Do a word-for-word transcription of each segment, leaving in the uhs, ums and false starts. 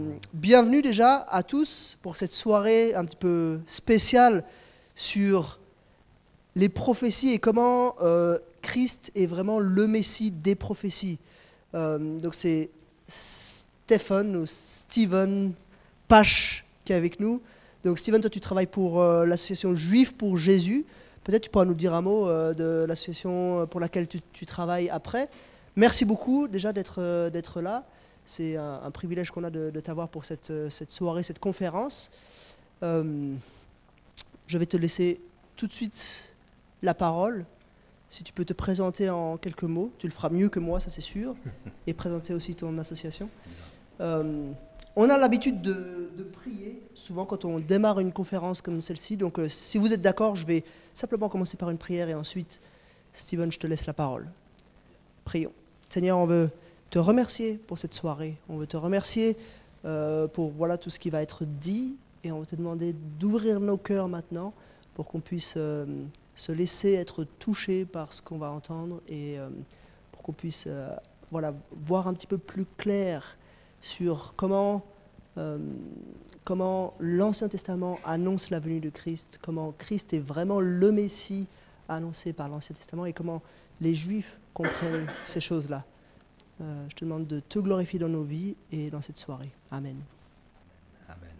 Bienvenue déjà à tous pour cette soirée un petit peu spéciale sur les prophéties et comment euh, Christ est vraiment le Messie des prophéties. Euh, donc c'est Stephen ou Steven Pache qui est avec nous. Donc Steven, toi tu travailles pour euh, l'association Juifs pour Jésus. Peut-être tu pourras nous dire un mot euh, de l'association pour laquelle tu, tu travailles après. Merci beaucoup déjà d'être euh, d'être là. C'est un, un privilège qu'on a de, de t'avoir pour cette, cette soirée, cette conférence. Euh, je vais te laisser tout de suite la parole. Si tu peux te présenter en quelques mots, tu le feras mieux que moi, ça c'est sûr, et présenter aussi ton association. Euh, on a l'habitude de, de prier, souvent quand on démarre une conférence comme celle-ci. Donc euh, si vous êtes d'accord, je vais simplement commencer par une prière et ensuite, Steven, je te laisse la parole. Prions. Seigneur, on veut te remercier pour cette soirée. On veut te remercier euh, pour voilà, tout ce qui va être dit. Et on veut te demander d'ouvrir nos cœurs maintenant pour qu'on puisse euh, se laisser être touché par ce qu'on va entendre et euh, pour qu'on puisse euh, voilà, voir un petit peu plus clair sur comment, euh, comment l'Ancien Testament annonce la venue de Christ, comment Christ est vraiment le Messie annoncé par l'Ancien Testament et comment les Juifs comprennent ces choses-là. Euh, je te demande de te glorifier dans nos vies et dans cette soirée. Amen. Amen.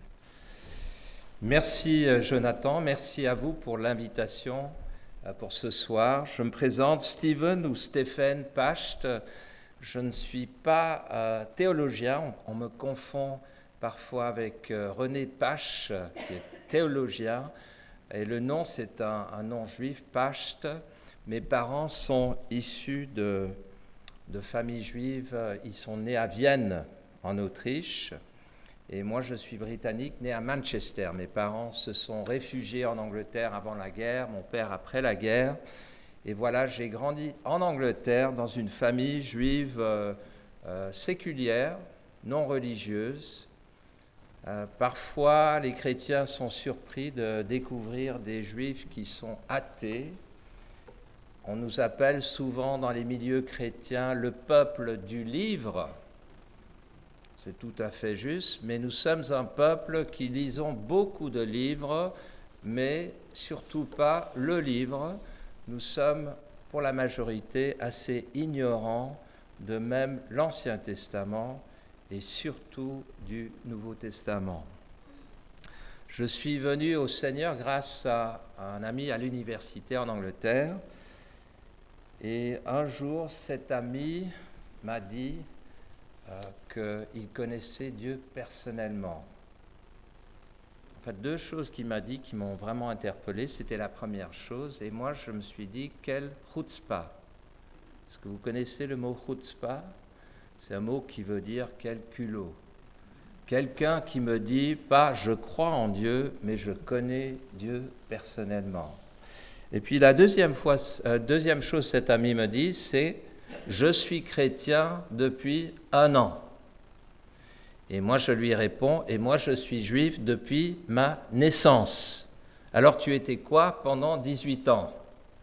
Merci Jonathan, merci à vous pour l'invitation pour ce soir. Je me présente Steven ou Stephen Pacht. Je ne suis pas euh, théologien, on, on me confond parfois avec euh, René Pache, qui est théologien. Et le nom, c'est un, un nom juif, Pacht. Mes parents sont issus de... de famille juive. Ils sont nés à Vienne, en Autriche, et moi je suis britannique, né à Manchester. Mes parents se sont réfugiés en Angleterre avant la guerre, mon père après la guerre, et voilà, j'ai grandi en Angleterre dans une famille juive euh, euh, séculière, non religieuse. Euh, parfois, les chrétiens sont surpris de découvrir des juifs qui sont athées. On nous appelle souvent dans les milieux chrétiens le peuple du livre. C'est tout à fait juste, mais nous sommes un peuple qui lisons beaucoup de livres, mais surtout pas le livre. Nous sommes, pour la majorité, assez ignorants de même l'Ancien Testament et surtout du Nouveau Testament. Je suis venu au Seigneur grâce à un ami à l'université en Angleterre. Et un jour, cet ami m'a dit euh, qu'il connaissait Dieu personnellement. En fait, deux choses qu'il m'a dit qui m'ont vraiment interpellé, c'était la première chose. Et moi, je me suis dit, quel chutzpah. Est-ce que vous connaissez le mot chutzpah? C'est un mot qui veut dire quel culot. Quelqu'un qui me dit, pas je crois en Dieu, mais je connais Dieu personnellement. Et puis la deuxième, fois, euh, deuxième chose que cet ami me dit, c'est « Je suis chrétien depuis un an ». Et moi je lui réponds « Et moi je suis juif depuis ma naissance ». « Alors tu étais quoi pendant dix-huit ans ?»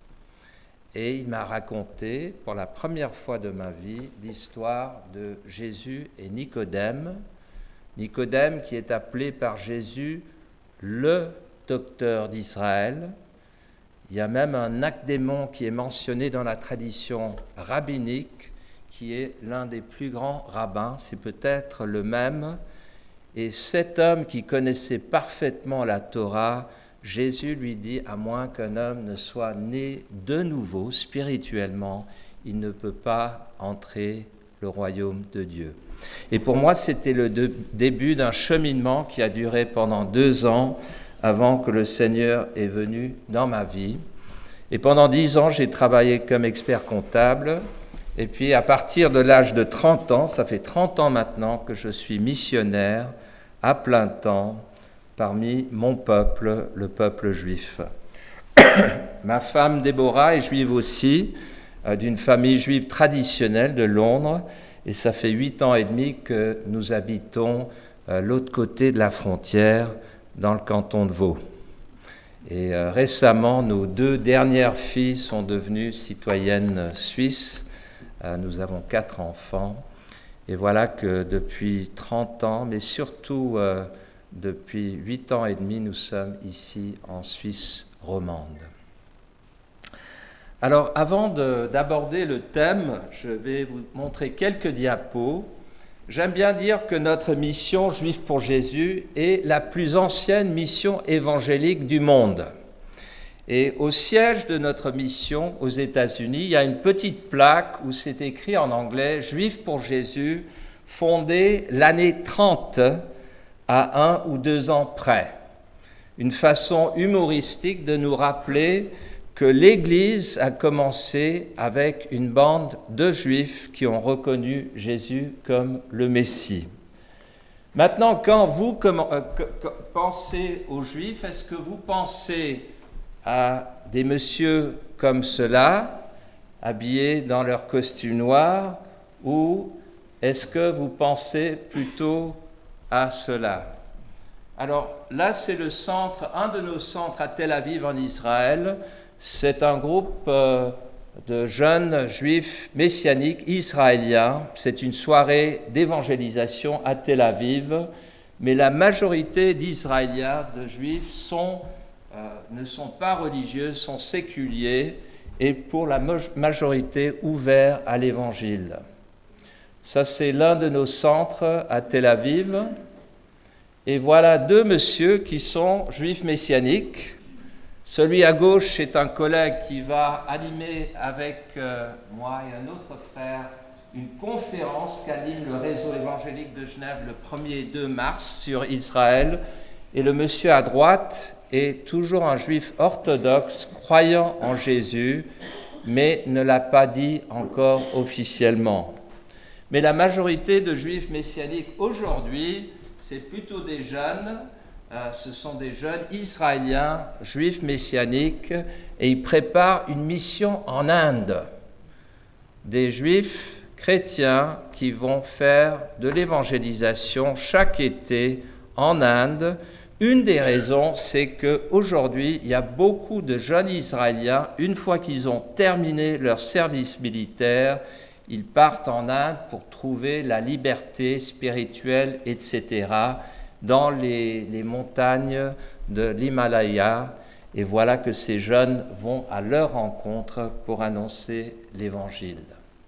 Et il m'a raconté pour la première fois de ma vie l'histoire de Jésus et Nicodème. Nicodème qui est appelé par Jésus le docteur d'Israël. Il y a même un académon qui est mentionné dans la tradition rabbinique, qui est l'un des plus grands rabbins, c'est peut-être le même. Et cet homme qui connaissait parfaitement la Torah, Jésus lui dit, à moins qu'un homme ne soit né de nouveau, spirituellement, il ne peut pas entrer le royaume de Dieu. Et pour moi, c'était le de- début d'un cheminement qui a duré pendant deux ans, avant que le Seigneur est venu dans ma vie. Et pendant dix ans, j'ai travaillé comme expert comptable. Et puis, à partir de l'âge de trente ans, ça fait trente ans maintenant que je suis missionnaire à plein temps parmi mon peuple, le peuple juif. Ma femme Déborah est juive aussi, euh, d'une famille juive traditionnelle de Londres. Et ça fait huit ans et demi que nous habitons euh, l'autre côté de la frontière, dans le canton de Vaud. Et euh, récemment, nos deux dernières filles sont devenues citoyennes suisses. Euh, nous avons quatre enfants. Et voilà que depuis trente ans, mais surtout euh, depuis huit ans et demi, nous sommes ici en Suisse romande. Alors, avant de, d'aborder le thème, je vais vous montrer quelques diapos. J'aime bien dire que notre mission Juifs pour Jésus est la plus ancienne mission évangélique du monde. Et au siège de notre mission aux États-Unis, il y a une petite plaque où c'est écrit en anglais « Juifs pour Jésus », fondé l'année trente à un ou deux ans près. Une façon humoristique de nous rappeler que l'Église a commencé avec une bande de Juifs qui ont reconnu Jésus comme le Messie. Maintenant, quand vous comment, euh, pensez aux Juifs, est-ce que vous pensez à des messieurs comme ceux-là, habillés dans leur costume noir, ou est-ce que vous pensez plutôt à cela? Alors là, c'est le centre, un de nos centres à Tel Aviv en Israël. C'est un groupe euh, de jeunes juifs messianiques israéliens. C'est une soirée d'évangélisation à Tel Aviv, mais la majorité d'Israéliens, de juifs, sont, euh, ne sont pas religieux, sont séculiers et pour la majorité ouverts à l'évangile. Ça, c'est l'un de nos centres à Tel Aviv. Et voilà deux messieurs qui sont juifs messianiques. Celui à gauche est un collègue qui va animer avec euh, moi et un autre frère une conférence qu'anime le réseau évangélique de Genève le premier et deux mars sur Israël. Et le monsieur à droite est toujours un juif orthodoxe, croyant en Jésus, mais ne l'a pas dit encore officiellement. Mais la majorité de juifs messianiques aujourd'hui, c'est plutôt des jeunes. Euh, ce sont des jeunes israéliens, juifs messianiques, et ils préparent une mission en Inde. Des juifs chrétiens qui vont faire de l'évangélisation chaque été en Inde. Une des raisons, c'est qu'aujourd'hui, il y a beaucoup de jeunes Israéliens, une fois qu'ils ont terminé leur service militaire, ils partent en Inde pour trouver la liberté spirituelle, et cetera, dans les, les montagnes de l'Himalaya. Et voilà que ces jeunes vont à leur rencontre pour annoncer l'Évangile.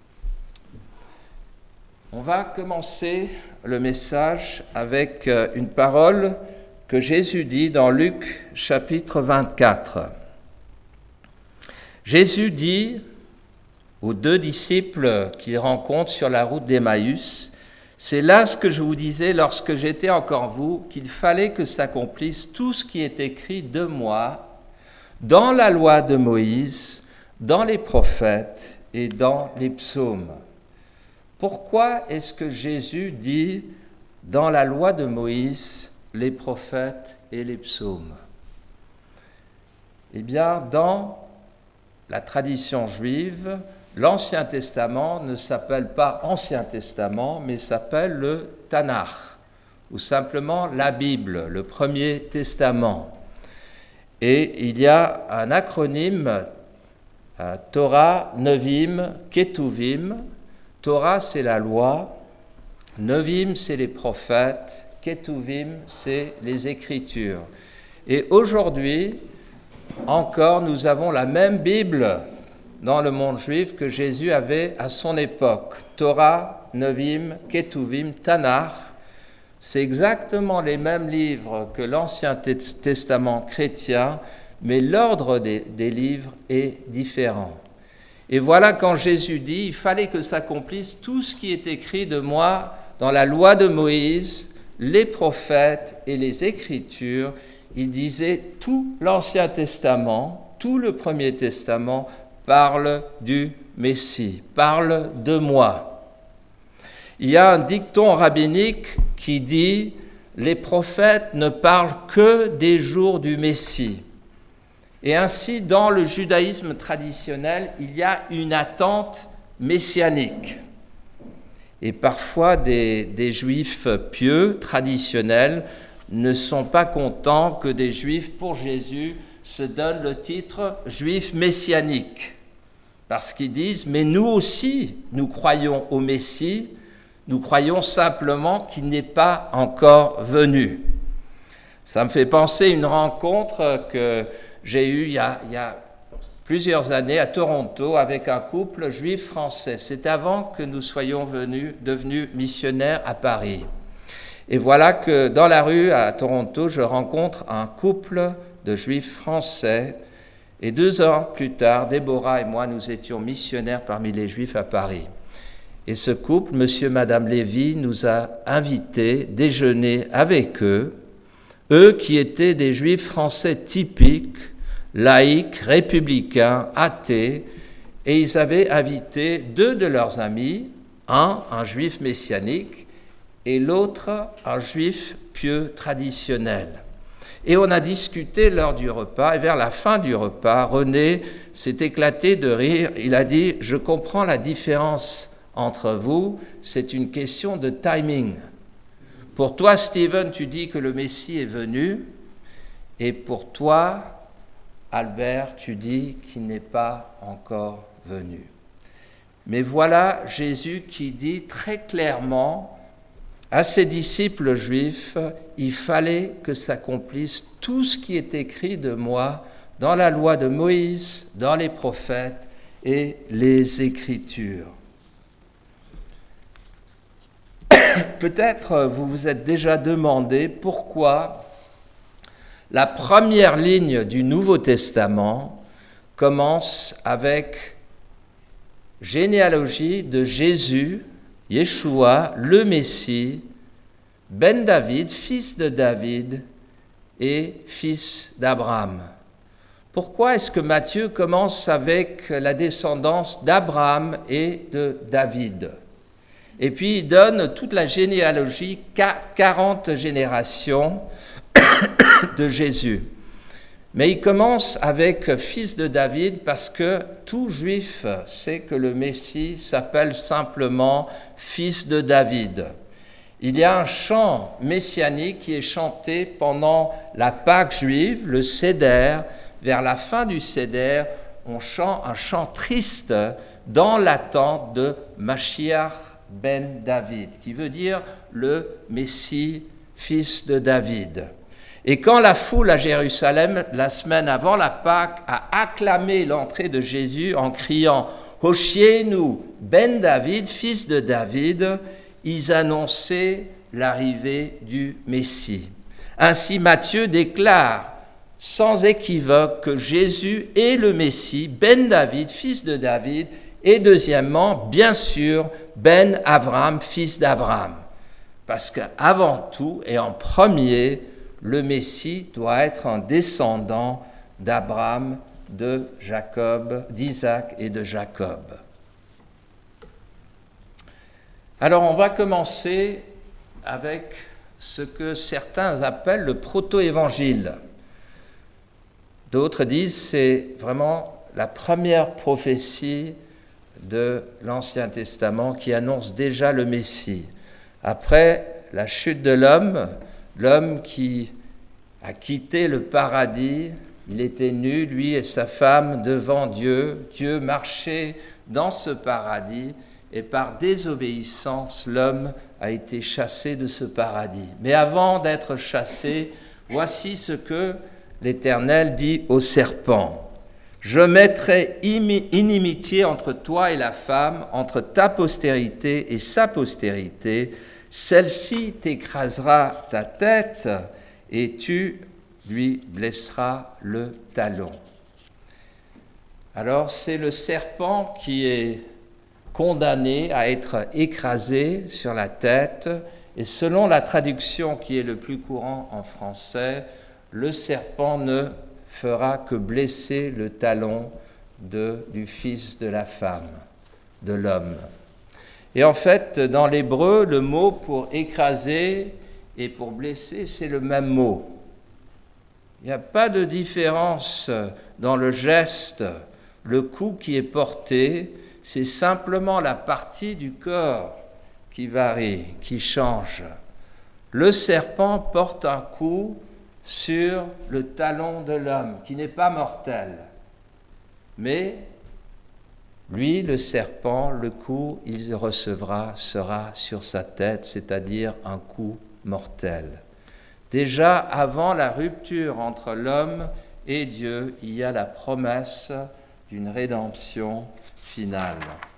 On va commencer le message avec une parole que Jésus dit dans Luc chapitre vingt-quatre. Jésus dit aux deux disciples qu'il rencontre sur la route d'Emmaüs, « C'est là ce que je vous disais lorsque j'étais encore vous, qu'il fallait que s'accomplisse tout ce qui est écrit de moi dans la loi de Moïse, dans les prophètes et dans les psaumes. » Pourquoi est-ce que Jésus dit « dans la loi de Moïse, les prophètes et les psaumes » Eh bien, dans la tradition juive, l'Ancien Testament ne s'appelle pas Ancien Testament, mais s'appelle le Tanakh, ou simplement la Bible, le Premier Testament. Et il y a un acronyme, euh, Torah, Nevim, Ketuvim. Torah, c'est la loi, Nevim, c'est les prophètes, Ketuvim, c'est les Écritures. Et aujourd'hui, encore, nous avons la même Bible dans le monde juif que Jésus avait à son époque. Torah, Nevim, Ketuvim, Tanakh, c'est exactement les mêmes livres que l'Ancien Testament chrétien, mais l'ordre des, des livres est différent. Et voilà quand Jésus dit, il fallait que s'accomplisse tout ce qui est écrit de moi dans la loi de Moïse, les prophètes et les Écritures. Il disait tout l'Ancien Testament, tout le Premier Testament, parle du Messie, parle de moi. Il y a un dicton rabbinique qui dit « Les prophètes ne parlent que des jours du Messie ». Et ainsi, dans le judaïsme traditionnel, il y a une attente messianique. Et parfois, des, des juifs pieux, traditionnels, ne sont pas contents que des juifs, pour Jésus, se donnent le titre « juif messianique ». Parce qu'ils disent « Mais nous aussi, nous croyons au Messie, nous croyons simplement qu'il n'est pas encore venu. Ça me fait penser à une rencontre que j'ai eue il y a, il y a plusieurs années à Toronto avec un couple juif français. C'est avant que nous soyons venus, devenus missionnaires à Paris. Et voilà que dans la rue à Toronto, je rencontre un couple de juifs français. Et deux ans plus tard, Déborah et moi, nous étions missionnaires parmi les juifs à Paris. Et ce couple, monsieur et madame Lévy, nous a invités à déjeuner avec eux, eux qui étaient des juifs français typiques, laïcs, républicains, athées, et ils avaient invité deux de leurs amis, un, un juif messianique, et l'autre, un juif pieux traditionnel. Et on a discuté lors du repas, et vers la fin du repas, René s'est éclaté de rire. Il a dit « Je comprends la différence entre vous, c'est une question de timing. Pour toi, Stephen, tu dis que le Messie est venu, et pour toi, Albert, tu dis qu'il n'est pas encore venu. » Mais voilà Jésus qui dit très clairement à ses disciples juifs, il fallait que s'accomplisse tout ce qui est écrit de moi dans la loi de Moïse, dans les prophètes et les Écritures. Peut-être vous vous êtes déjà demandé pourquoi la première ligne du Nouveau Testament commence avec généalogie de Jésus, Yeshua, le Messie, Ben David, fils de David et fils d'Abraham. Pourquoi est-ce que Matthieu commence avec la descendance d'Abraham et de David? Et puis il donne toute la généalogie, quarante générations de Jésus. Mais il commence avec fils de David parce que tout juif sait que le Messie s'appelle simplement fils de David. Il y a un chant messianique qui est chanté pendant la Pâque juive, le Seder. Vers la fin du Seder, on chante un chant triste dans l'attente de Mashiach ben David, qui veut dire le Messie, fils de David. Et quand la foule à Jérusalem, la semaine avant la Pâque, a acclamé l'entrée de Jésus en criant « Hoshienu, ben David, fils de David », ils annonçaient l'arrivée du Messie. Ainsi Matthieu déclare sans équivoque que Jésus est le Messie, ben David, fils de David, et deuxièmement, bien sûr, ben Abraham, fils d'Abraham. Parce qu'avant tout et en premier, le Messie doit être un descendant d'Abraham, de Jacob, d'Isaac et de Jacob. Alors on va commencer avec ce que certains appellent le proto-évangile. D'autres disent que c'est vraiment la première prophétie de l'Ancien Testament qui annonce déjà le Messie. Après la chute de l'homme, l'homme qui a quitté le paradis, il était nu, lui et sa femme, devant Dieu. Dieu marchait dans ce paradis et par désobéissance, l'homme a été chassé de ce paradis. Mais avant d'être chassé, voici ce que l'Éternel dit au serpent. « Je mettrai inimitié entre toi et la femme, entre ta postérité et sa postérité. Celle-ci t'écrasera ta tête et tu lui blesseras le talon. » Alors c'est le serpent qui est condamné à être écrasé sur la tête, et selon la traduction qui est le plus courant en français, le serpent ne fera que blesser le talon de, du fils de la femme, de l'homme. Et en fait, dans l'hébreu, le mot pour écraser et pour blesser, c'est le même mot. Il n'y a pas de différence dans le geste, le coup qui est porté, c'est simplement la partie du corps qui varie, qui change. Le serpent porte un coup sur le talon de l'homme, qui n'est pas mortel, mais Lui, le serpent, le coup, il recevra, sera sur sa tête, c'est-à-dire un coup mortel. Déjà, avant la rupture entre l'homme et Dieu, il y a la promesse d'une rédemption finale.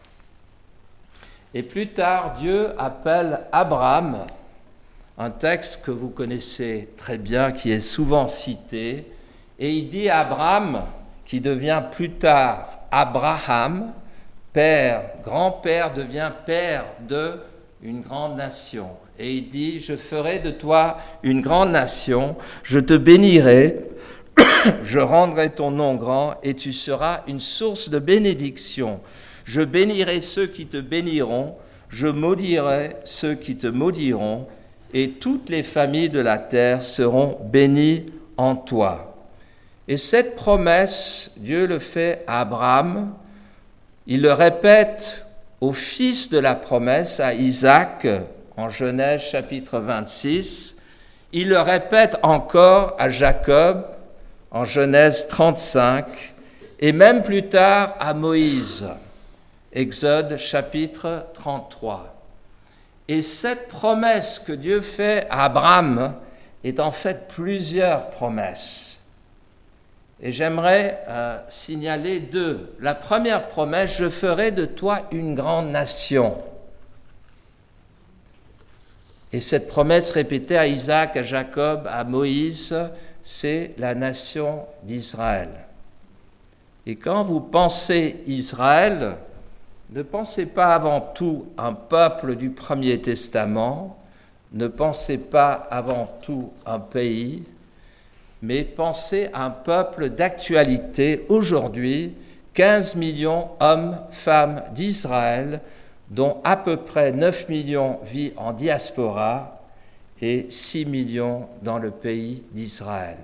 Et plus tard, Dieu appelle Abraham, un texte que vous connaissez très bien, qui est souvent cité, et il dit à Abraham, qui devient plus tard Abraham, père, grand-père devient père de une grande nation. Et il dit, je ferai de toi une grande nation, je te bénirai, je rendrai ton nom grand et tu seras une source de bénédiction. Je bénirai ceux qui te béniront, je maudirai ceux qui te maudiront, et toutes les familles de la terre seront bénies en toi. Et cette promesse, Dieu le fait à Abraham, il le répète au fils de la promesse, à Isaac, en Genèse chapitre vingt-six, il le répète encore à Jacob, en Genèse trente-cinq, et même plus tard à Moïse, Exode chapitre trente-trois. Et cette promesse que Dieu fait à Abraham est en fait plusieurs promesses. Et j'aimerais euh, signaler deux. La première promesse, je ferai de toi une grande nation. Et cette promesse répétée à Isaac, à Jacob, à Moïse, c'est la nation d'Israël. Et quand vous pensez Israël, ne pensez pas avant tout un peuple du Premier Testament, ne pensez pas avant tout un pays, mais pensez à un peuple d'actualité aujourd'hui, quinze millions hommes, femmes d'Israël, dont à peu près neuf millions vivent en diaspora et six millions dans le pays d'Israël.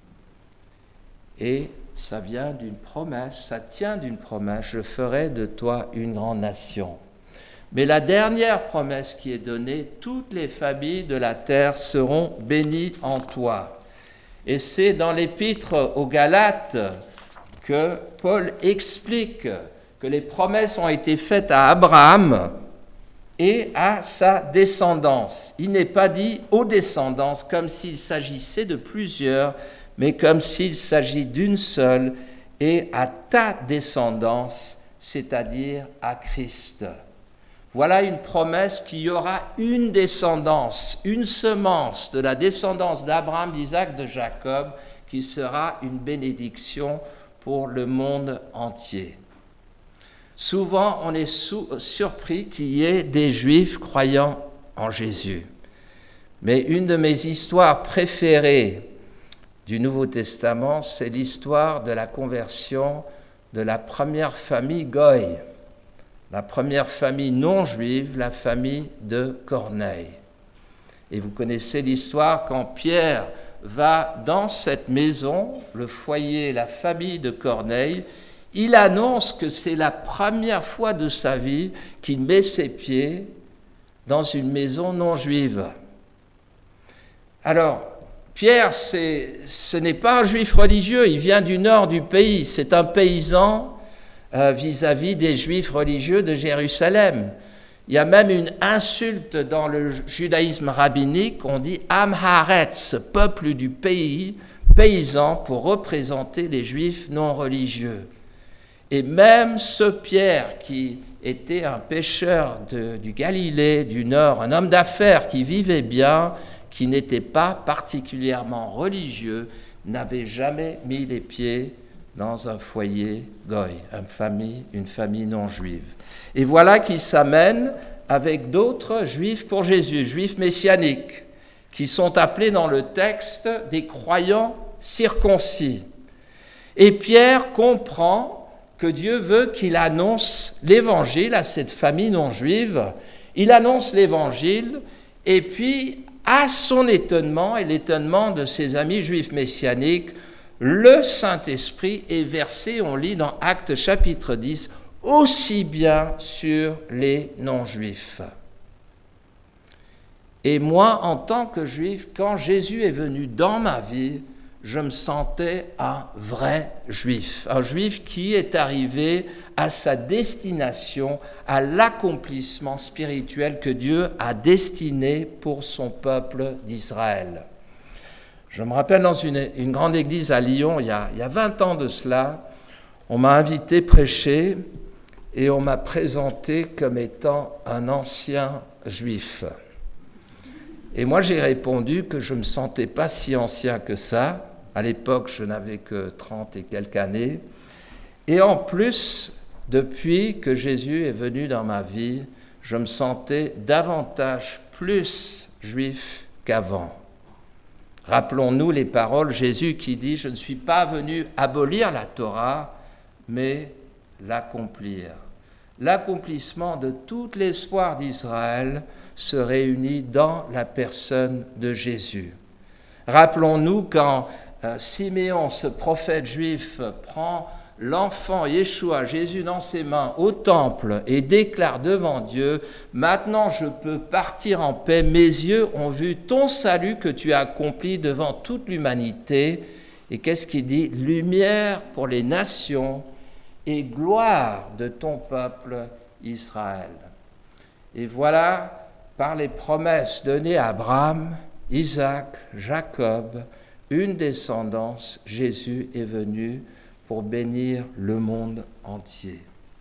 Et ça vient d'une promesse, ça tient d'une promesse, je ferai de toi une grande nation. Mais la dernière promesse qui est donnée, toutes les familles de la terre seront bénies en toi. Et c'est dans l'épître aux Galates que Paul explique que les promesses ont été faites à Abraham et à sa descendance. Il n'est pas dit aux descendances comme s'il s'agissait de plusieurs, mais comme s'il s'agit d'une seule, et à ta descendance, c'est-à-dire à Christ. Voilà une promesse qu'il y aura une descendance, une semence de la descendance d'Abraham, d'Isaac, de Jacob, qui sera une bénédiction pour le monde entier. Souvent, on est sou- surpris qu'il y ait des Juifs croyant en Jésus. Mais une de mes histoires préférées du Nouveau Testament, c'est l'histoire de la conversion de la première famille Goy, la première famille non juive, la famille de Corneille. Et vous connaissez l'histoire quand Pierre va dans cette maison, le foyer, la famille de Corneille, il annonce que c'est la première fois de sa vie qu'il met ses pieds dans une maison non juive. Alors, Pierre, c'est, ce n'est pas un juif religieux, il vient du nord du pays, c'est un paysan euh, vis-à-vis des juifs religieux de Jérusalem. Il y a même une insulte dans le judaïsme rabbinique, on dit « Am haaretz », peuple du pays, paysan, pour représenter les juifs non religieux. Et même ce Pierre, qui était un pêcheur de, du Galilée, du Nord, un homme d'affaires qui vivait bien, qui n'était pas particulièrement religieux, n'avait jamais mis les pieds dans un foyer goy, une famille, une famille non juive. Et voilà qu'il s'amène avec d'autres juifs pour Jésus, juifs messianiques, qui sont appelés dans le texte des croyants circoncis. Et Pierre comprend que Dieu veut qu'il annonce l'évangile à cette famille non juive. Il annonce l'évangile, et puis, à son étonnement et l'étonnement de ses amis juifs messianiques, le Saint-Esprit est versé, on lit dans Actes chapitre dix, aussi bien sur les non-juifs. Et moi, en tant que juif, quand Jésus est venu dans ma vie, je me sentais un vrai juif, un juif qui est arrivé à sa destination, à l'accomplissement spirituel que Dieu a destiné pour son peuple d'Israël. Je me rappelle dans une, une grande église à Lyon, il y, a, il y a vingt ans de cela, on m'a invité prêcher et on m'a présenté comme étant un ancien juif. Et moi, j'ai répondu que je ne me sentais pas si ancien que ça. À l'époque, je n'avais que trente et quelques années. Et en plus, depuis que Jésus est venu dans ma vie, je me sentais davantage plus juif qu'avant. Rappelons-nous les paroles de Jésus qui dit « Je ne suis pas venu abolir la Torah, mais l'accomplir ». L'accomplissement de tout l'espoir d'Israël se réunit dans la personne de Jésus. Rappelons-nous quand euh, Siméon, ce prophète juif, prend l'enfant Yeshua, Jésus dans ses mains, au temple et déclare devant Dieu « Maintenant je peux partir en paix, mes yeux ont vu ton salut que tu as accompli devant toute l'humanité. » Et qu'est-ce qu'il dit ? « Lumière pour les nations et gloire de ton peuple Israël. » Et voilà, par les promesses données à Abraham, Isaac, Jacob, une descendance, Jésus est venu pour bénir le monde entier.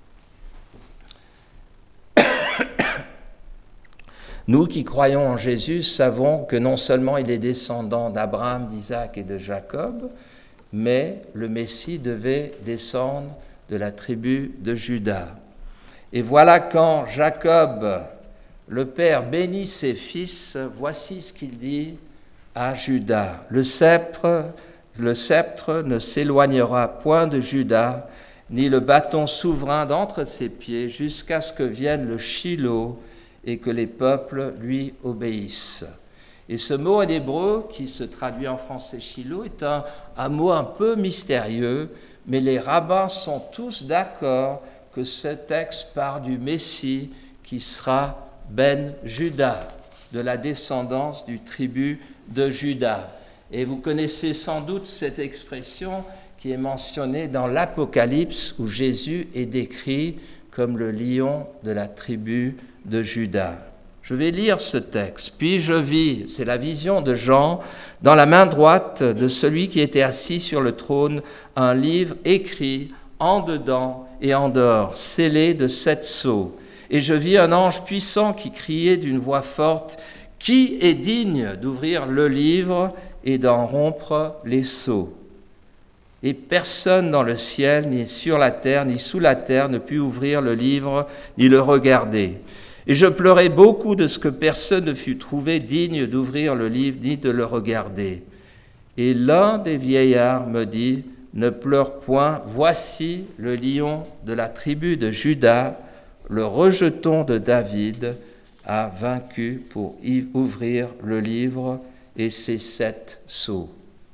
Nous qui croyons en Jésus savons que non seulement il est descendant d'Abraham, d'Isaac et de Jacob, mais le Messie devait descendre de la tribu de Juda. Et voilà quand Jacob, le père, bénit ses fils, voici ce qu'il dit à Juda. Le sceptre, le sceptre ne s'éloignera point de Juda, ni le bâton souverain d'entre ses pieds, jusqu'à ce que vienne le Shilo et que les peuples lui obéissent. Et ce mot en hébreu, qui se traduit en français Shilo, est un, un mot un peu mystérieux, mais les rabbins sont tous d'accord que ce texte part du Messie qui sera Ben Juda, de la descendance du tribu de Juda. Et vous connaissez sans doute cette expression qui est mentionnée dans l'Apocalypse où Jésus est décrit comme le lion de la tribu de Juda. Je vais lire ce texte. « Puis je vis, c'est la vision de Jean, dans la main droite de celui qui était assis sur le trône, un livre écrit en dedans et en dehors, scellé de sept sceaux. Et je vis un ange puissant qui criait d'une voix forte, « Qui est digne d'ouvrir le livre et d'en rompre les sceaux ?» Et personne dans le ciel, ni sur la terre, ni sous la terre, ne put ouvrir le livre, ni le regarder. Et je pleurais beaucoup de ce que personne ne fut trouvé digne d'ouvrir le livre, ni de le regarder. Et l'un des vieillards me dit, « Ne pleure point, voici le lion de la tribu de Juda, le rejeton de David, a vaincu pour y ouvrir le livre et ses sept sceaux. »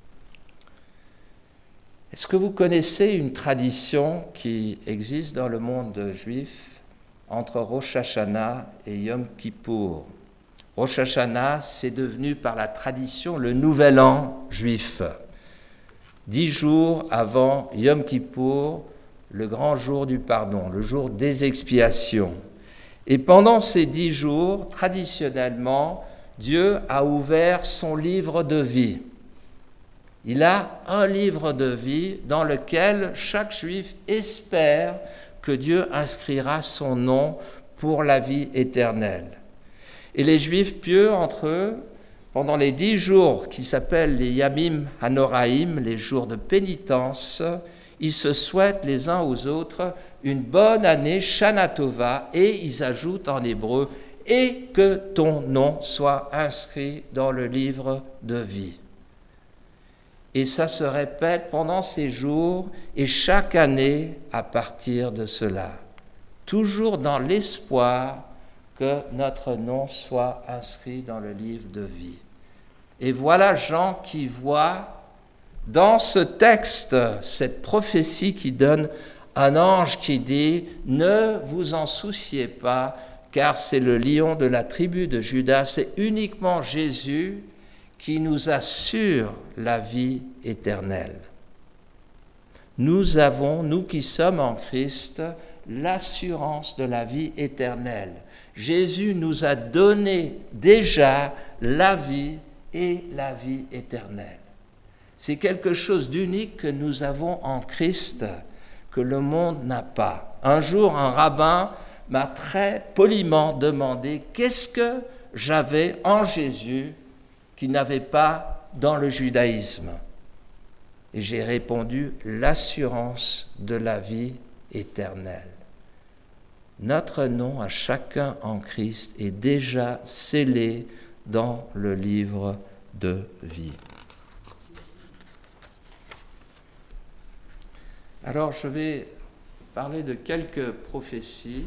Est-ce que vous connaissez une tradition qui existe dans le monde juif entre Rosh Hashanah et Yom Kippour? Rosh Hashanah, c'est devenu par la tradition le nouvel an juif. Dix jours avant Yom Kippour, le grand jour du pardon, le jour des expiations. Et pendant ces dix jours, traditionnellement, Dieu a ouvert son livre de vie. Il a un livre de vie dans lequel chaque juif espère que Dieu inscrira son nom pour la vie éternelle. Et les juifs pieux entre eux, pendant les dix jours qui s'appellent les Yamim Hanoraim, les jours de pénitence, ils se souhaitent les uns aux autres une bonne année, Shana Tova, et ils ajoutent en hébreu « et que ton nom soit inscrit dans le livre de vie ». Et ça se répète pendant ces jours et chaque année à partir de cela, toujours dans l'espoir que notre nom soit inscrit dans le livre de vie. Et voilà Jean qui voit dans ce texte cette prophétie qui donne un ange qui dit « Ne vous en souciez pas, car c'est le lion de la tribu de Juda, c'est uniquement Jésus qui nous assure la vie éternelle. Nous avons, nous qui sommes en Christ, l'assurance de la vie éternelle. Jésus nous a donné déjà la vie et la vie éternelle. C'est quelque chose d'unique que nous avons en Christ, que le monde n'a pas. Un jour, un rabbin m'a très poliment demandé qu'est-ce que j'avais en Jésus qui n'avait pas dans le judaïsme. Et j'ai répondu, l'assurance de la vie éternelle. Notre nom à chacun en Christ est déjà scellé dans le livre de vie. Alors je vais parler de quelques prophéties.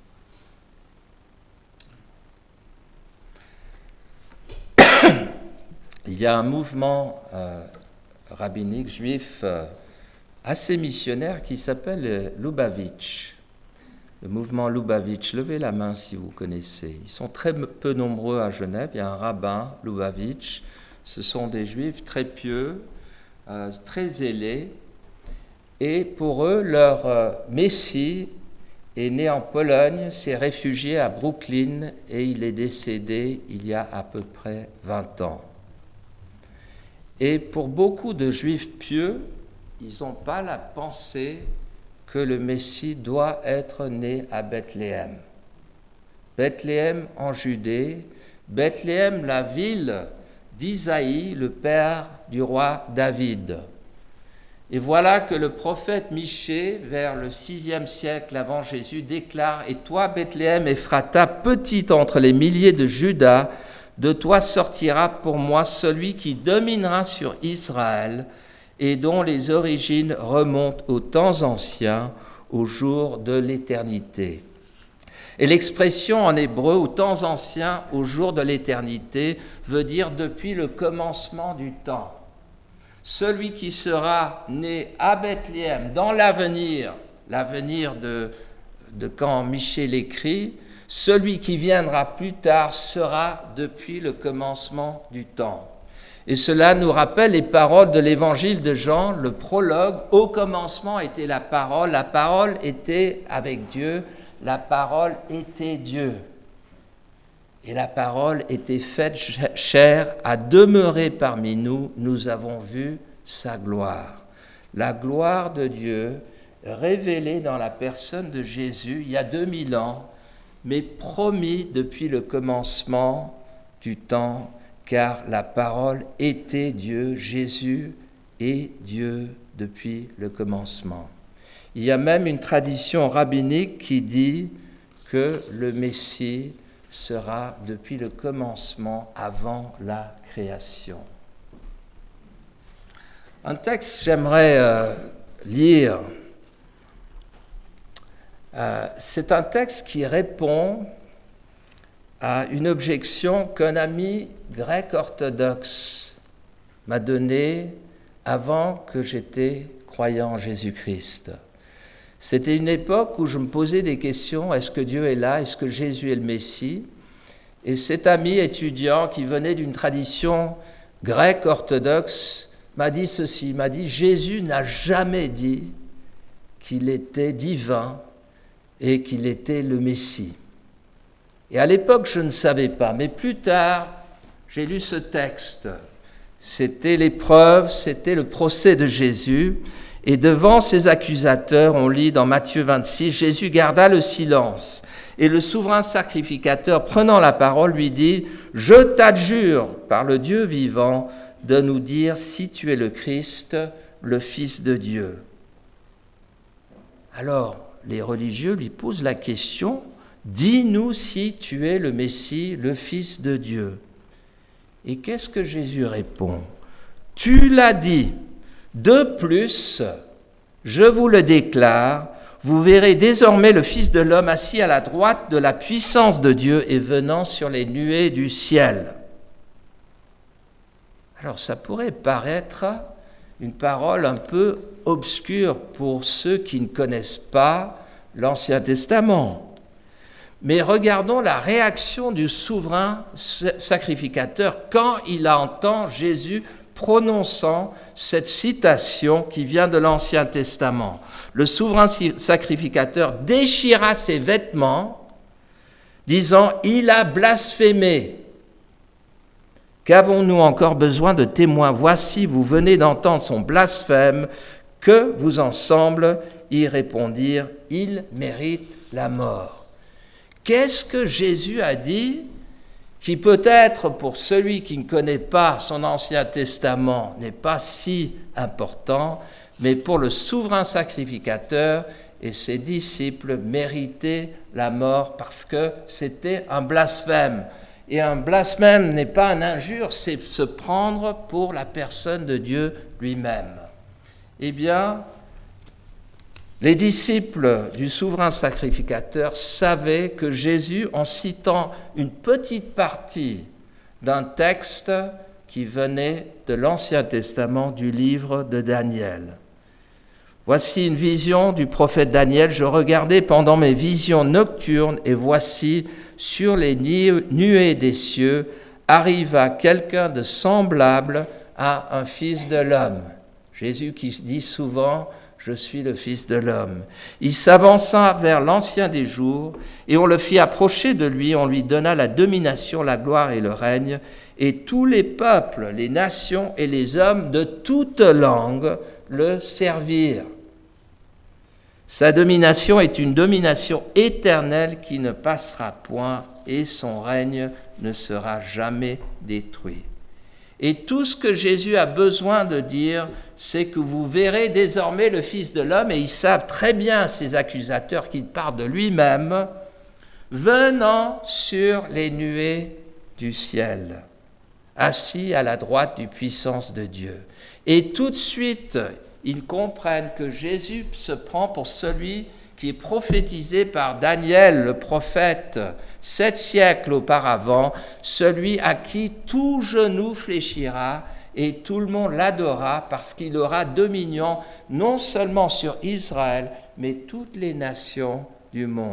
Il y a un mouvement euh, rabbinique juif euh, assez missionnaire qui s'appelle Lubavitch. Le mouvement Lubavitch, levez la main si vous connaissez. Ils sont très peu nombreux à Genève. Il y a un rabbin, Lubavitch. Ce sont des juifs très pieux, euh, très zélés. Et pour eux, leur euh, Messie est né en Pologne, s'est réfugié à Brooklyn et il est décédé il y a à peu près vingt ans. Et pour beaucoup de juifs pieux, ils n'ont pas la pensée que le Messie doit être né à Bethléem. Bethléem en Judée, Bethléem, la ville d'Isaïe, le père du roi David. Et voilà que le prophète Michée, vers le sixième siècle avant Jésus, déclare « Et toi, Bethléem Ephrata, petite entre les milliers de Juda, de toi sortira pour moi celui qui dominera sur Israël, et dont les origines remontent aux temps anciens, au jour de l'éternité. » Et l'expression en hébreu « aux temps anciens, au jour de l'éternité » veut dire depuis le commencement du temps. Celui qui sera né à Bethléem dans l'avenir, l'avenir de, de quand Michée l'écrit, celui qui viendra plus tard sera depuis le commencement du temps. Et cela nous rappelle les paroles de l'évangile de Jean, le prologue. Au commencement était la parole, la parole était avec Dieu, la parole était Dieu. Et la parole était faite chair, a demeuré parmi nous, nous avons vu sa gloire. La gloire de Dieu révélée dans la personne de Jésus il y a deux mille ans, mais promis depuis le commencement du temps, car la parole était Dieu, Jésus est Dieu depuis le commencement. Il y a même une tradition rabbinique qui dit que le Messie sera depuis le commencement, avant la création. Un texte que j'aimerais euh, lire, euh, c'est un texte qui répond à une objection qu'un ami grec orthodoxe m'a donnée avant que j'étais croyant en Jésus-Christ. C'était une époque où je me posais des questions, est-ce que Dieu est là, est-ce que Jésus est le Messie? Et cet ami étudiant qui venait d'une tradition grecque orthodoxe m'a dit ceci, m'a dit Jésus n'a jamais dit qu'il était divin et qu'il était le Messie. Et à l'époque, je ne savais pas, mais plus tard, j'ai lu ce texte. C'était l'épreuve, c'était le procès de Jésus. Et devant ses accusateurs, on lit dans Matthieu vingt-six, Jésus garda le silence. Et le souverain sacrificateur, prenant la parole, lui dit, « Je t'adjure par le Dieu vivant de nous dire si tu es le Christ, le Fils de Dieu. » Alors, les religieux lui posent la question, « Dis-nous si tu es le Messie, le Fils de Dieu. » Et qu'est-ce que Jésus répond? « Tu l'as dit. De plus, je vous le déclare, vous verrez désormais le Fils de l'homme assis à la droite de la puissance de Dieu et venant sur les nuées du ciel. » Alors ça pourrait paraître une parole un peu obscure pour ceux qui ne connaissent pas l'Ancien Testament. Mais regardons la réaction du souverain sacrificateur quand il entend Jésus prononçant cette citation qui vient de l'Ancien Testament. Le souverain sacrificateur déchira ses vêtements, disant « Il a blasphémé ». Qu'avons-nous encore besoin de témoins? Voici, vous venez d'entendre son blasphème. Que vous en semble? Ils répondirent, il mérite la mort. Qu'est-ce que Jésus a dit qui peut-être pour celui qui ne connaît pas son Ancien Testament n'est pas si important, mais pour le souverain sacrificateur et ses disciples méritaient la mort parce que c'était un blasphème. Et un blasphème n'est pas une injure, c'est se prendre pour la personne de Dieu lui-même. Eh bien, les disciples du souverain sacrificateur savaient que Jésus, en citant une petite partie d'un texte qui venait de l'Ancien Testament du livre de Daniel. Voici une vision du prophète Daniel. Je regardais pendant mes visions nocturnes et voici, sur les nuées des cieux, arriva quelqu'un de semblable à un fils de l'homme. Jésus qui dit souvent, je suis le fils de l'homme. Il s'avança vers l'ancien des jours et on le fit approcher de lui, on lui donna la domination, la gloire et le règne, et tous les peuples, les nations et les hommes de toute langue le servirent. Sa domination est une domination éternelle qui ne passera point et son règne ne sera jamais détruit. Et tout ce que Jésus a besoin de dire, c'est que vous verrez désormais le Fils de l'homme, et ils savent très bien, ces accusateurs, qu'il parle de lui-même, venant sur les nuées du ciel, assis à la droite du puissance de Dieu. Et tout de suite, ils comprennent que Jésus se prend pour celui qui est prophétisé par Daniel, le prophète, sept siècles auparavant, celui à qui tout genou fléchira et tout le monde l'adorera parce qu'il aura dominion non seulement sur Israël, mais toutes les nations du monde.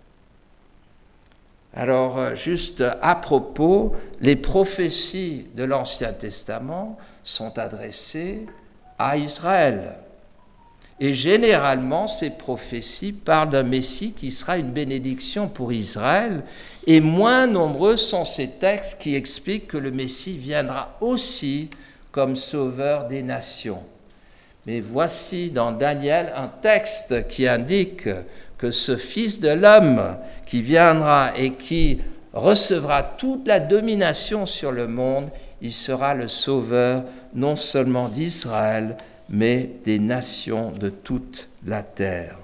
Alors, juste à propos, les prophéties de l'Ancien Testament sont adressées à Israël. Et généralement, ces prophéties parlent d'un Messie qui sera une bénédiction pour Israël, et moins nombreux sont ces textes qui expliquent que le Messie viendra aussi comme sauveur des nations. Mais voici dans Daniel un texte qui indique que ce Fils de l'homme qui viendra et qui recevra toute la domination sur le monde, il sera le sauveur non seulement d'Israël, mais des nations de toute la terre.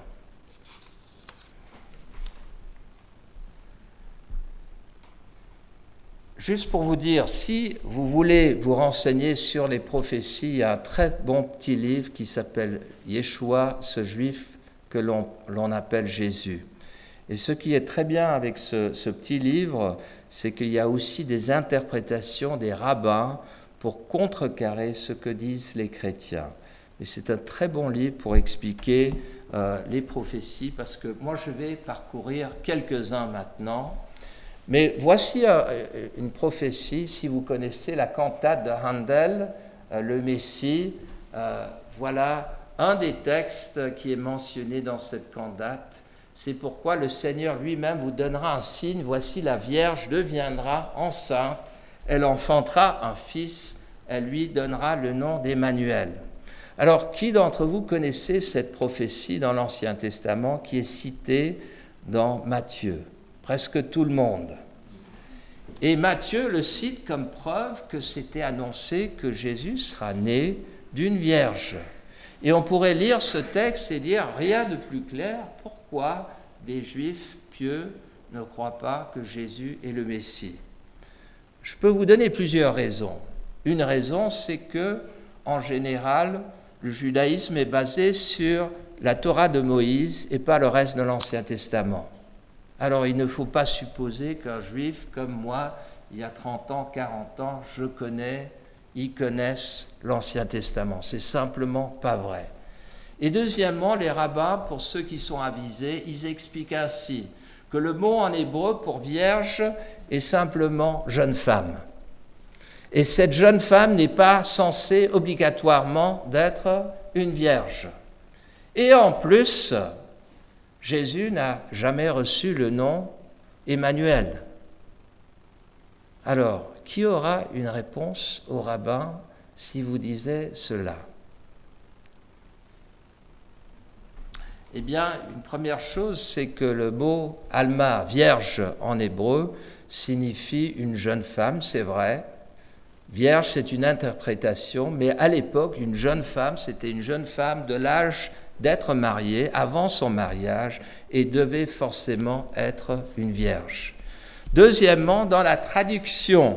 Juste pour vous dire, si vous voulez vous renseigner sur les prophéties, il y a un très bon petit livre qui s'appelle « Yeshua, ce juif que l'on, l'on appelle Jésus ». Et ce qui est très bien avec ce, ce petit livre, c'est qu'il y a aussi des interprétations des rabbins pour contrecarrer ce que disent les chrétiens. Et c'est un très bon livre pour expliquer euh, les prophéties, parce que moi je vais parcourir quelques-uns maintenant. Mais voici euh, une prophétie, si vous connaissez la cantate de Handel, euh, le Messie, euh, voilà un des textes qui est mentionné dans cette cantate. C'est pourquoi le Seigneur lui-même vous donnera un signe, voici la Vierge deviendra enceinte, elle enfantera un fils, elle lui donnera le nom d'Emmanuel. Alors, qui d'entre vous connaissez cette prophétie dans l'Ancien Testament qui est citée dans Matthieu? Presque tout le monde. Et Matthieu le cite comme preuve que c'était annoncé que Jésus sera né d'une vierge. Et on pourrait lire ce texte et dire rien de plus clair. Pourquoi des Juifs pieux ne croient pas que Jésus est le Messie? Je peux vous donner plusieurs raisons. Une raison, c'est que, en général, le judaïsme est basé sur la Torah de Moïse et pas le reste de l'Ancien Testament. Alors il ne faut pas supposer qu'un juif comme moi, il y a trente ans, quarante ans, je connais, ils connaissent l'Ancien Testament. C'est simplement pas vrai. Et deuxièmement, les rabbins, pour ceux qui sont avisés, ils expliquent ainsi que le mot en hébreu pour vierge est simplement jeune femme. Et cette jeune femme n'est pas censée obligatoirement d'être une vierge. Et en plus, Jésus n'a jamais reçu le nom Emmanuel. Alors, qui aura une réponse au rabbin si vous disait cela? Eh bien, une première chose, c'est que le mot « alma », vierge en hébreu, signifie une jeune femme, c'est vrai. Vierge, c'est une interprétation, mais à l'époque, une jeune femme, c'était une jeune femme de l'âge d'être mariée, avant son mariage, et devait forcément être une vierge. Deuxièmement, dans la traduction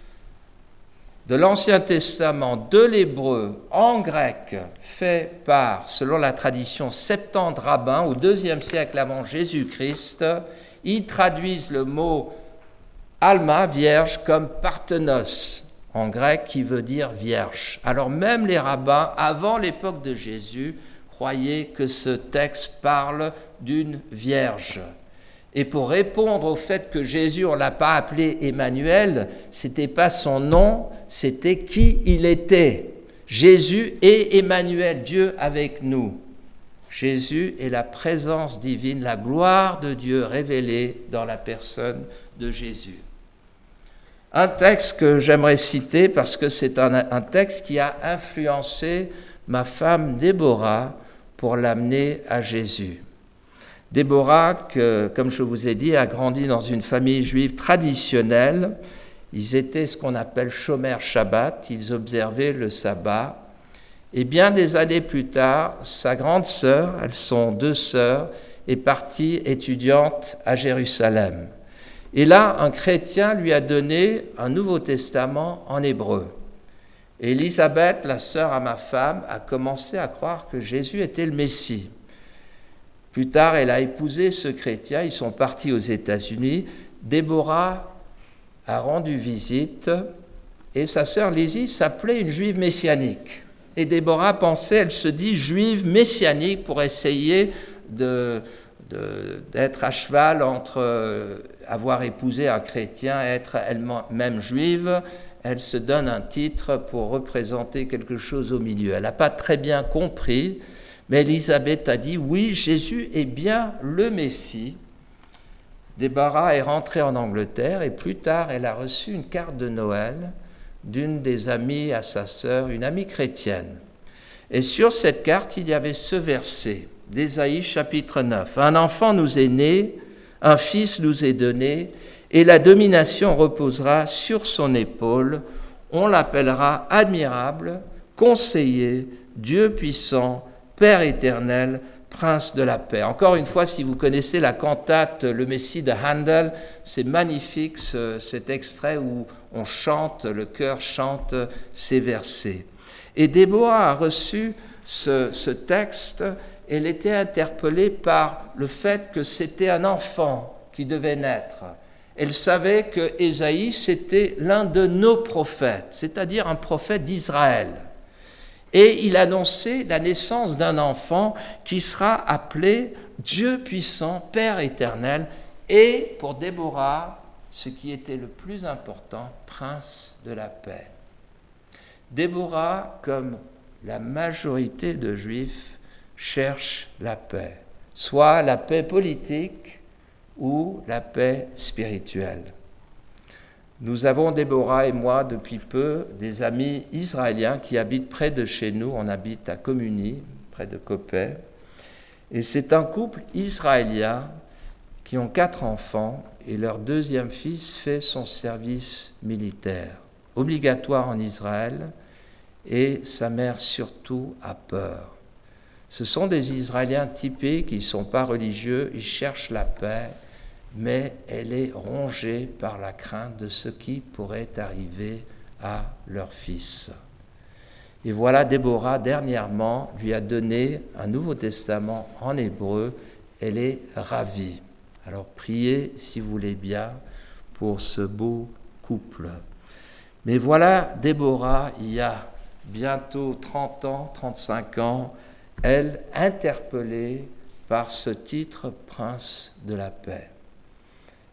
de l'Ancien Testament de l'hébreu en grec, fait par, selon la tradition, septante rabbins au deuxième siècle avant Jésus-Christ, ils traduisent le mot alma, vierge, comme parthenos, en grec, qui veut dire vierge. Alors même les rabbins, avant l'époque de Jésus, croyaient que ce texte parle d'une vierge. Et pour répondre au fait que Jésus, on ne l'a pas appelé Emmanuel, ce n'était pas son nom, c'était qui il était. Jésus est Emmanuel, Dieu avec nous. Jésus est la présence divine, la gloire de Dieu révélée dans la personne de Jésus. Un texte que j'aimerais citer parce que c'est un, un texte qui a influencé ma femme Déborah pour l'amener à Jésus. Déborah, que, comme je vous ai dit, a grandi dans une famille juive traditionnelle. Ils étaient ce qu'on appelle Shomer Shabbat, ils observaient le sabbat. Et bien des années plus tard, sa grande sœur, elles sont deux sœurs, est partie étudiante à Jérusalem. Et là, un chrétien lui a donné un Nouveau Testament en hébreu. Et Élisabeth, la sœur à ma femme, a commencé à croire que Jésus était le Messie. Plus tard, elle a épousé ce chrétien, ils sont partis aux États-Unis. Déborah a rendu visite et sa sœur Lizzie s'appelait une juive messianique. Et Déborah pensait, elle se dit juive messianique pour essayer de, de, d'être à cheval entre avoir épousé un chrétien et être elle-même juive. Elle se donne un titre pour représenter quelque chose au milieu. Elle n'a pas très bien compris. Mais Élisabeth a dit, oui, Jésus est bien le Messie. Déborah est rentrée en Angleterre et plus tard, elle a reçu une carte de Noël d'une des amies à sa sœur, une amie chrétienne. Et sur cette carte, il y avait ce verset d'Ésaïe chapitre neuf. « Un enfant nous est né, un fils nous est donné, et la domination reposera sur son épaule. On l'appellera admirable, conseiller, Dieu puissant, Père éternel, Prince de la paix. » Encore une fois, si vous connaissez la cantate Le Messie de Handel, c'est magnifique ce, cet extrait où on chante, le chœur chante ces versets. Et Déborah a reçu ce, ce texte, elle était interpellée par le fait que c'était un enfant qui devait naître. Elle savait que Ésaïe, c'était l'un de nos prophètes, c'est-à-dire un prophète d'Israël. Et il annonçait la naissance d'un enfant qui sera appelé Dieu puissant, Père éternel, et pour Déborah, ce qui était le plus important, Prince de la paix. Déborah, comme la majorité de Juifs, cherche la paix, soit la paix politique ou la paix spirituelle. Nous avons, Déborah et moi, depuis peu, des amis israéliens qui habitent près de chez nous. On habite à Communy, près de Coppet. Et c'est un couple israélien qui ont quatre enfants et leur deuxième fils fait son service militaire, obligatoire en Israël, et sa mère surtout a peur. Ce sont des Israéliens typés qui ne sont pas religieux, ils cherchent la paix, mais elle est rongée par la crainte de ce qui pourrait arriver à leur fils. Et voilà, Déborah, dernièrement, lui a donné un Nouveau Testament en hébreu. Elle est ravie. Alors priez, si vous voulez bien, pour ce beau couple. Mais voilà, Déborah, il y a bientôt trente ans, trente-cinq ans, elle interpellée par ce titre, Prince de la paix.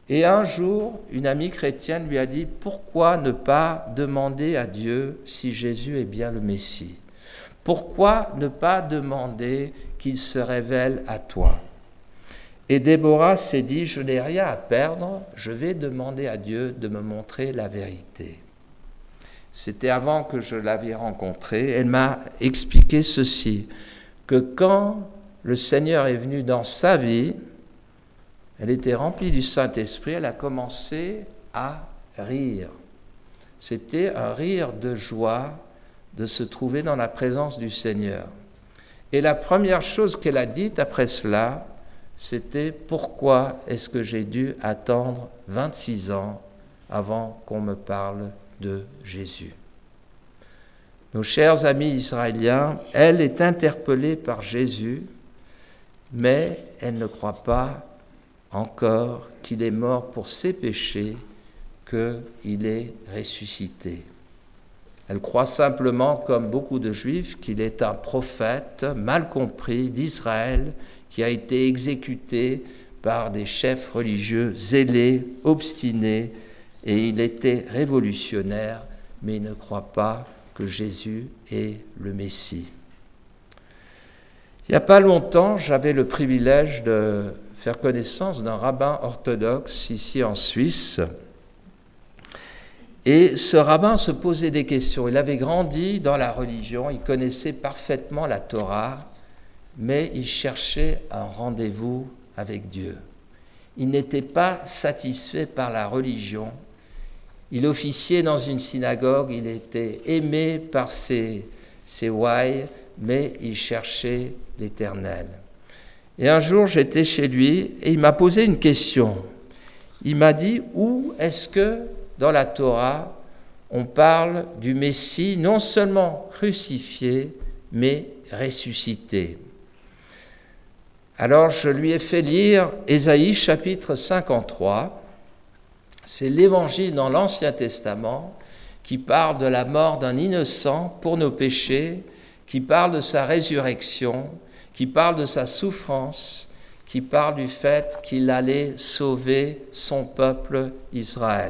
Et un jour, une amie chrétienne lui a dit « Pourquoi ne pas demander à Dieu si Jésus est bien le Messie ? Pourquoi ne pas demander qu'il se révèle à toi ?» Et Déborah s'est dit « Je n'ai rien à perdre, je vais demander à Dieu de me montrer la vérité. » C'était avant que je l'avais rencontrée. Elle m'a expliqué ceci, que quand le Seigneur est venu dans sa vie, elle était remplie du Saint-Esprit, elle a commencé à rire. C'était un rire de joie de se trouver dans la présence du Seigneur. Et la première chose qu'elle a dite après cela, c'était « Pourquoi est-ce que j'ai dû attendre vingt-six ans avant qu'on me parle de Jésus ?» Nos chers amis israéliens, elle est interpellée par Jésus, mais elle ne croit pas encore qu'il est mort pour ses péchés, qu'il est ressuscité. Elle croit simplement, comme beaucoup de Juifs, qu'il est un prophète mal compris d'Israël qui a été exécuté par des chefs religieux zélés, obstinés, et il était révolutionnaire, mais il ne croit pas que Jésus est le Messie. Il n'y a pas longtemps, j'avais le privilège de faire connaissance d'un rabbin orthodoxe ici en Suisse. Et ce rabbin se posait des questions. Il avait grandi dans la religion, il connaissait parfaitement la Torah, mais il cherchait un rendez-vous avec Dieu. Il n'était pas satisfait par la religion. Il officiait dans une synagogue, il était aimé par ses, ses ouailles, mais il cherchait l'Éternel. Et un jour, j'étais chez lui et il m'a posé une question. Il m'a dit, où est-ce que dans la Torah, on parle du Messie non seulement crucifié, mais ressuscité? Alors, je lui ai fait lire Ésaïe chapitre cinquante-trois. C'est l'évangile dans l'Ancien Testament qui parle de la mort d'un innocent pour nos péchés, qui parle de sa résurrection, qui parle de sa souffrance, qui parle du fait qu'il allait sauver son peuple Israël.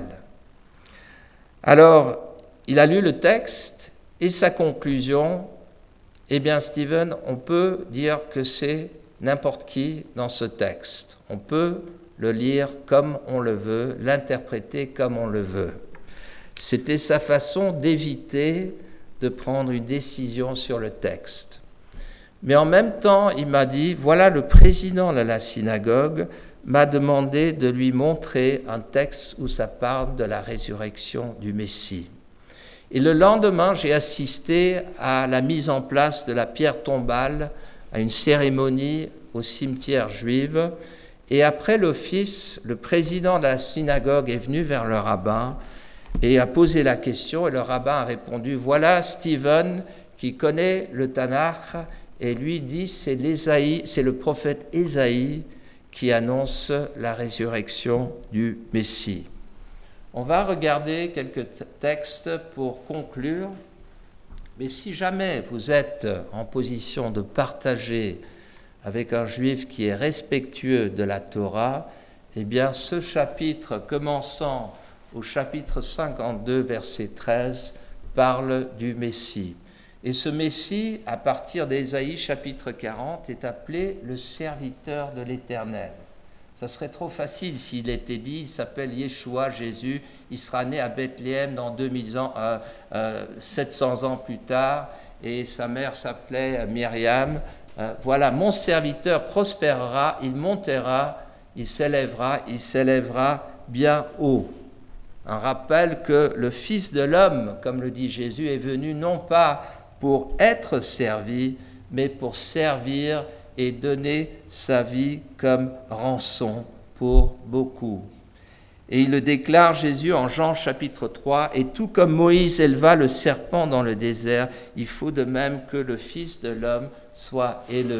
Alors, il a lu le texte et sa conclusion, eh bien, Stephen, on peut dire que c'est n'importe qui dans ce texte. On peut le lire comme on le veut, l'interpréter comme on le veut. C'était sa façon d'éviter de prendre une décision sur le texte. Mais en même temps, il m'a dit, voilà, le président de la synagogue m'a demandé de lui montrer un texte où ça parle de la résurrection du Messie. Et le lendemain, j'ai assisté à la mise en place de la pierre tombale, à une cérémonie au cimetière juif. Et après l'office, le président de la synagogue est venu vers le rabbin et a posé la question. Et le rabbin a répondu, voilà Stephen qui connaît le Tanakh. Et lui dit, c'est, l'Ésaïe, c'est le prophète Ésaïe qui annonce la résurrection du Messie. On va regarder quelques textes pour conclure. Mais si jamais vous êtes en position de partager avec un juif qui est respectueux de la Torah, eh bien ce chapitre, commençant au chapitre cinquante-deux, verset treize, parle du Messie. Et ce Messie, à partir d'Ésaïe chapitre quarante, est appelé le serviteur de l'Éternel. Ça serait trop facile s'il était dit, il s'appelle Yeshua, Jésus, il sera né à Bethléem dans deux mille ans, euh, euh, sept cents ans plus tard, et sa mère s'appelait Myriam. Euh, voilà, mon serviteur prospérera, il montera, il s'élèvera, il s'élèvera bien haut. Un rappel que le Fils de l'homme, comme le dit Jésus, est venu non pas pour être servi, mais pour servir et donner sa vie comme rançon pour beaucoup. Et il le déclare, Jésus, en Jean chapitre trois, « Et tout comme Moïse éleva le serpent dans le désert, il faut de même que le Fils de l'homme soit élevé. »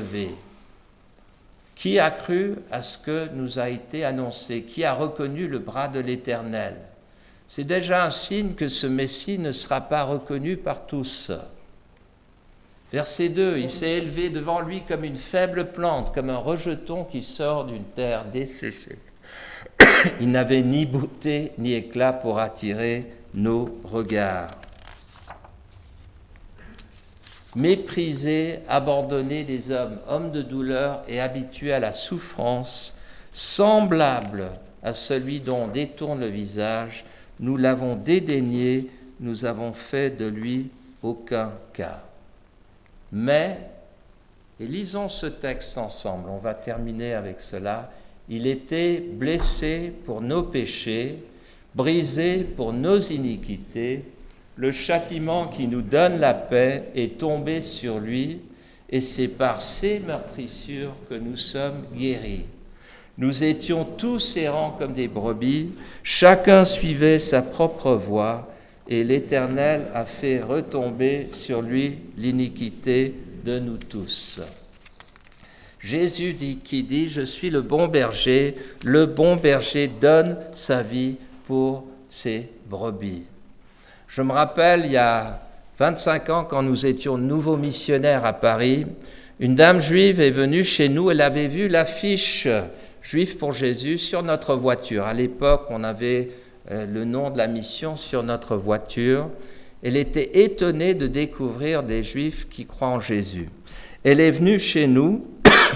Qui a cru à ce que nous a été annoncé? Qui a reconnu le bras de l'Éternel? C'est déjà un signe que ce Messie ne sera pas reconnu par tous. Verset deux, il s'est élevé devant lui comme une faible plante, comme un rejeton qui sort d'une terre desséchée. Il n'avait ni beauté ni éclat pour attirer nos regards. Méprisé, abandonné des hommes, homme de douleur et habitué à la souffrance, semblable à celui dont on détourne le visage, nous l'avons dédaigné, nous avons fait de lui aucun cas. Mais, et lisons ce texte ensemble, on va terminer avec cela, il était blessé pour nos péchés, brisé pour nos iniquités, le châtiment qui nous donne la paix est tombé sur lui, et c'est par ses meurtrissures que nous sommes guéris. Nous étions tous errants comme des brebis, chacun suivait sa propre voie, et l'Éternel a fait retomber sur lui l'iniquité de nous tous. Jésus dit, qui dit, je suis le bon berger, le bon berger donne sa vie pour ses brebis. Je me rappelle, il y a vingt-cinq ans, quand nous étions nouveaux missionnaires à Paris, une dame juive est venue chez nous, elle avait vu l'affiche « Juifs pour Jésus » sur notre voiture. À l'époque, on avait le nom de la mission sur notre voiture. Elle était étonnée de découvrir des Juifs qui croient en Jésus. Elle est venue chez nous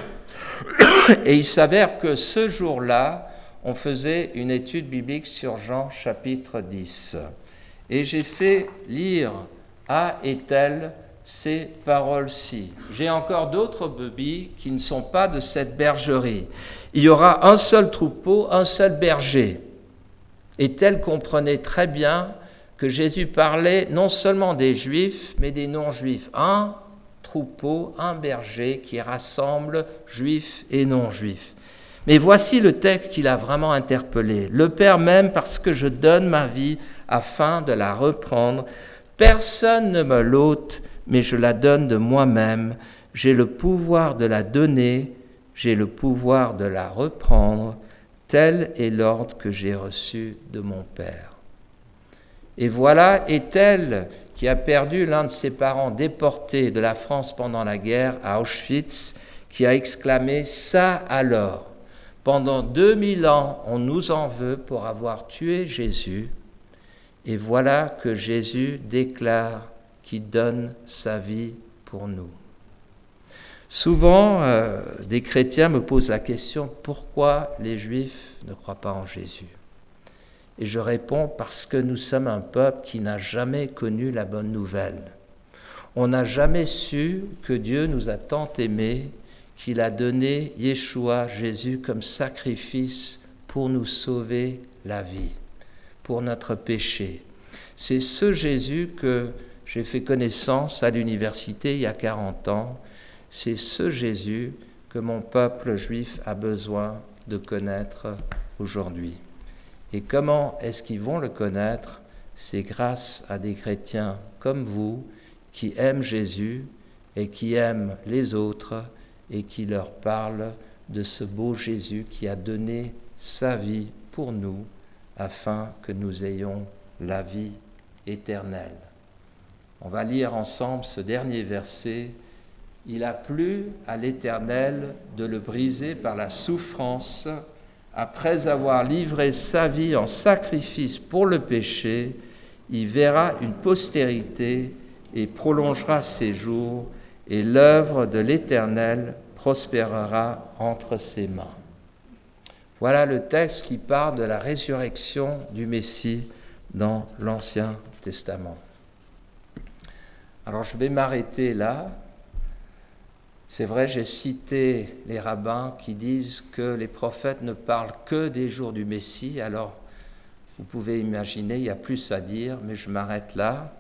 et il s'avère que ce jour-là, on faisait une étude biblique sur Jean chapitre dix. Et j'ai fait lire à Ethel ces paroles-ci. J'ai encore d'autres brebis qui ne sont pas de cette bergerie. Il y aura un seul troupeau, un seul berger. Ethel comprenait très bien que Jésus parlait non seulement des Juifs, mais des non-Juifs. Un troupeau, un berger qui rassemble Juifs et non-Juifs. Mais voici le texte qui l'a vraiment interpellé. Le Père m'aime parce que je donne ma vie afin de la reprendre. Personne ne me l'ôte, mais je la donne de moi-même. J'ai le pouvoir de la donner, j'ai le pouvoir de la reprendre. Tel est l'ordre que j'ai reçu de mon Père. Et voilà Ethel, qui a perdu l'un de ses parents déportés de la France pendant la guerre à Auschwitz, qui a exclamé « Ça alors !» Pendant deux mille ans, on nous en veut pour avoir tué Jésus. Et voilà que Jésus déclare qu'il donne sa vie pour nous. Souvent, euh, des chrétiens me posent la question « Pourquoi les Juifs ne croient pas en Jésus ?» Et je réponds « Parce que nous sommes un peuple qui n'a jamais connu la bonne nouvelle. On n'a jamais su que Dieu nous a tant aimés qu'il a donné Yeshua, Jésus, comme sacrifice pour nous sauver la vie, pour notre péché. C'est ce Jésus que j'ai fait connaissance à l'université il y a quarante ans. C'est ce Jésus que mon peuple juif a besoin de connaître aujourd'hui. Et comment est-ce qu'ils vont le connaître? C'est grâce à des chrétiens comme vous qui aiment Jésus et qui aiment les autres et qui leur parlent de ce beau Jésus qui a donné sa vie pour nous afin que nous ayons la vie éternelle. On va lire ensemble ce dernier verset. Il a plu à l'Éternel de le briser par la souffrance. Après avoir livré sa vie en sacrifice pour le péché, il verra une postérité et prolongera ses jours, et l'œuvre de l'Éternel prospérera entre ses mains. Voilà le texte qui parle de la résurrection du Messie dans l'Ancien Testament. Alors je vais m'arrêter là. C'est vrai, j'ai cité les rabbins qui disent que les prophètes ne parlent que des jours du Messie. Alors vous pouvez imaginer, il y a plus à dire, mais je m'arrête là.